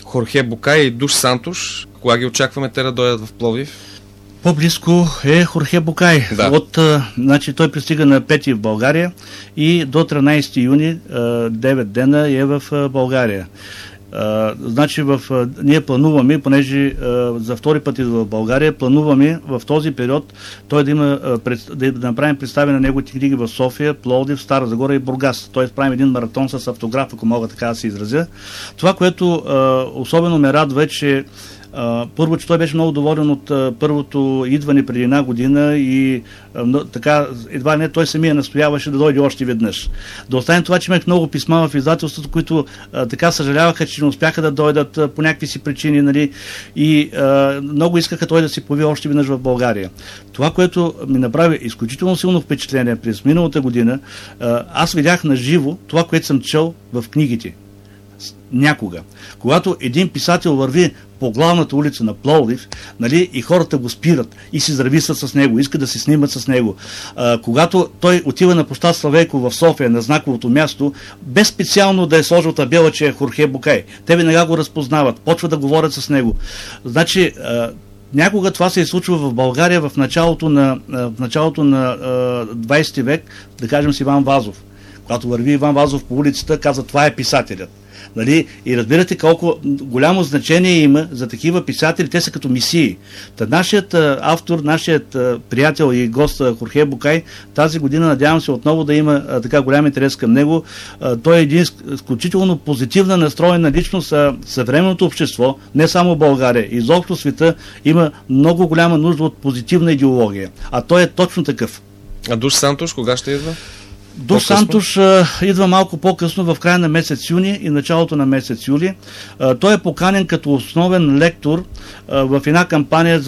Хорхе Букай и Душ Сантош. Кога ги очакваме те да дойдат в Пловдив? По-близко е Хорхе Букай. Да. Значи той пристига на 5 в България и до 13 юни 9 дена е в България. Значи ние плануваме, понеже за втори път идва в България, плануваме в този период той да направим представяне на неговите книги в София, Пловдив, Стара Загора и Бургас. Т.е. правим един маратон с автограф, ако мога така да се изразя. Това, което особено ме радва е, че първо, че той беше много доволен от първото идване преди една година и така, едва не той самия настояваше да дойде още веднъж. Да остане това, че имах много писма в издателството, които така съжаляваха, че не успяха да дойдат по някакви си причини, нали, и много искаха той да се появи още веднъж в България. Това, което ми направи изключително силно впечатление през миналата година, аз видях на живо това, което съм чел в книгите. Някога. Когато един писател върви по главната улица на Пловдив, нали, и хората го спират и си здрависват с него, искат да се снимат с него. Когато той отива на площад Славейков в София, на знаковото място, без специално да е сложил табела, че е Хорхе Букай, те веднага го разпознават, почват да говорят с него. Значи, някога това се е случило в България в началото на 20 век, да кажем с Иван Вазов. Когато върви Иван Вазов по улицата, казва: това е писателят. Нали? И разбирате колко голямо значение има за такива писатели, те са като мисии. Нашият автор, нашият приятел и гост Хорхе Букай, тази година надявам се отново да има така голям интерес към него. Той е един изключително позитивна настроена личност. Съвременното общество, не само България, изобщо света, има много голяма нужда от позитивна идеология. А той е точно такъв. А Душ Сантош кога ще идва? Душ Сантош идва малко по-късно, в края на месец юни и началото на месец юли. Той е поканен като основен лектор в една кампания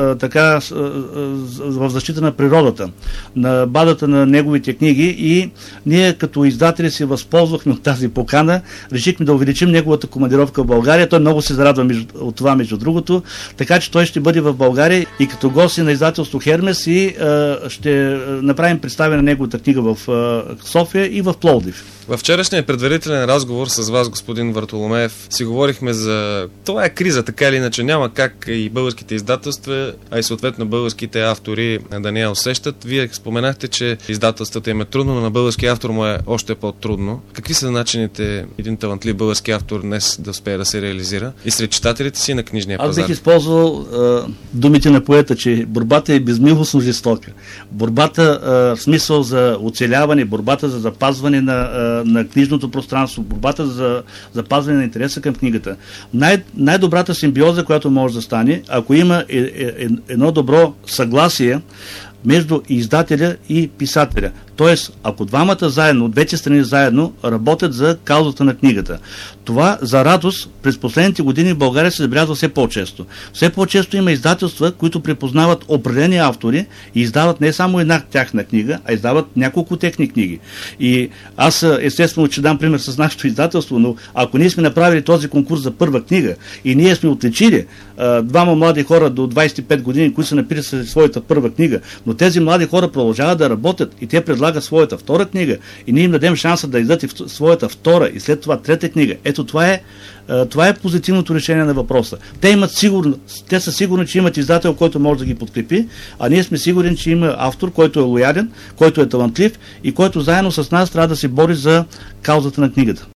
в защита на природата, на базата на неговите книги, и ние като издатели се възползвахме от тази покана, решихме да увеличим неговата командировка в България. Той много се зарадва от това, между другото, така че той ще бъде в България и като гост на издателство Хермес, и ще направим представяне на неговата книга в София и в Пловдив. Във вчерашния предварителен разговор с вас, господин Вартоломеев, си говорихме за това е криза, така или иначе няма как и българските издателства, а и съответно българските автори да не я усещат. Вие споменахте, че издателствата им е трудно, но на български автор му е още по-трудно. Какви са начините един талантлив български автор днес да успее да се реализира и сред читателите си на книжния пазар? Аз бих използвал думите на поета, че борбата е безмилостно жестока. Борбата в смисъл за оцеляване, борбата за запазване на книжното пространство, борбата за запазване на интереса към книгата. Най-добрата симбиоза, която може да стане, ако има едно добро съгласие между издателя и писателя. Тоест, ако двамата заедно, от двете страни заедно, работят за каузата на книгата. Това, за радост, през последните години в България се забелязва все по-често. Все по-често има издателства, които припознават определени автори и издават не само една тяхна книга, а издават няколко техни книги. И аз естествено ще дам пример с нашето издателство, но ако ние сме направили този конкурс за първа книга и ние сме отличили двама млади хора до 25 години, които са написали своята първа книга, но тези млади хора продължават да работят и те предлагат своята втора книга и ние им дадем шанса да издадат и своята втора и след това трета книга. Ето това е позитивното решение на въпроса. Те са сигурни, че имат издател, който може да ги подкрепи, а ние сме сигурни, че има автор, който е лоялен, който е талантлив и който заедно с нас трябва да се бори за каузата на книгата.